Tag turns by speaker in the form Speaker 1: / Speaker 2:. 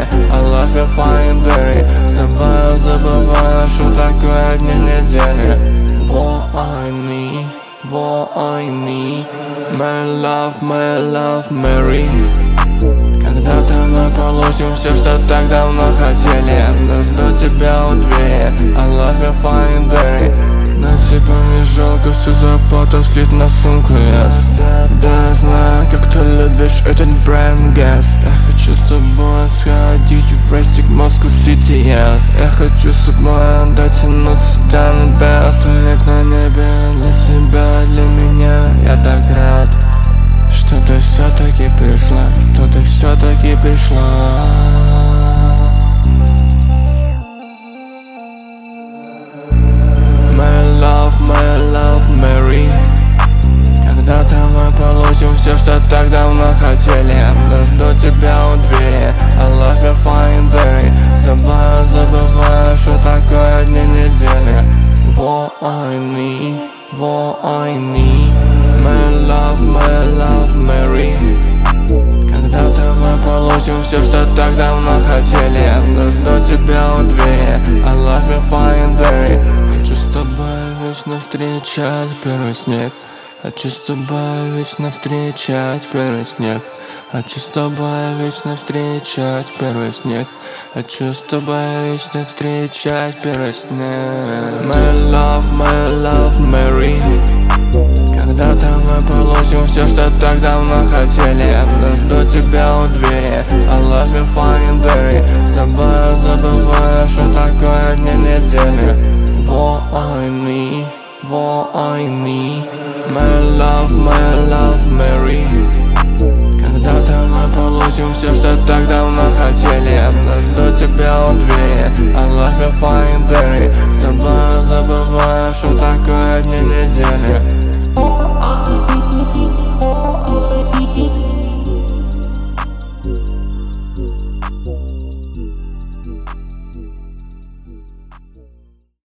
Speaker 1: неделе. I love you fine very. С тобой забываю, что такое дни недели. Войны, войны, my love, Mary. Когда-то мы получим все, что так давно хотели. Но жду тебя у двери. I love you fine very. На тебя не жалко, всю заботу слить на сумку, yes. Да, я знаю, как ты любишь этот бренд, yes. Я хочу с тобой сходить в рейсик Moscow City, yes. Я хочу с тобой дотянуться до небес. Лет на небе для тебя, для меня. Я так рад, что ты все-таки пришла, что ты все-таки пришла. My love, Mary. Когда-то мы получим все, что так давно хотели. Но жду тебя у двери. I love you fine very. С тобой забываю, что такое дни недели. Войны, войны, my love, Mary. Когда-то мы получим все, что так давно хотели. Но жду тебя у двери. I love you fine very. Хочу с тобой вечно встречать первый снег. Хочу с тобой вечно встречать первый снег. Хочу с тобой вечно встречать первый снег. Хочу с тобой вечно встречать первый снег. My love, Mary. Когда-то мы получим все, что так давно хотели. Но жду тебя у двери. I love you fine very. С тобой забываю, что такое дни недели. Войны, войны, my love, Mary. Когда-то мы получим все, что так давно хотели. Но жду тебя